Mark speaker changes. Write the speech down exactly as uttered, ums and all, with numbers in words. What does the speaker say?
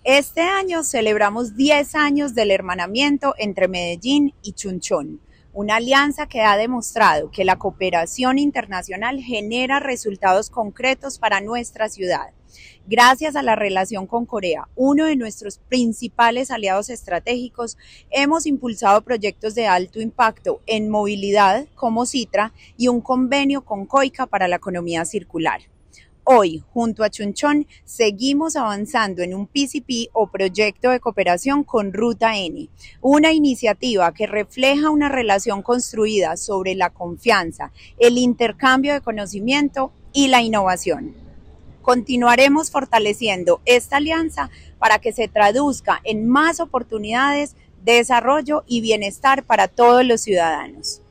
Speaker 1: Este año celebramos diez años del hermanamiento entre Medellín y Chunchón, una alianza que ha demostrado que la cooperación internacional genera resultados concretos para nuestra ciudad. Gracias a la relación con Corea, uno de nuestros principales aliados estratégicos, hemos impulsado proyectos de alto impacto en movilidad como Citra y un convenio con COICA para la economía circular. Hoy, junto a Chunchón, seguimos avanzando en un P C P o proyecto de cooperación con Ruta N, una iniciativa que refleja una relación construida sobre la confianza, el intercambio de conocimiento y la innovación. Continuaremos fortaleciendo esta alianza para que se traduzca en más oportunidades, desarrollo y bienestar para todos los ciudadanos.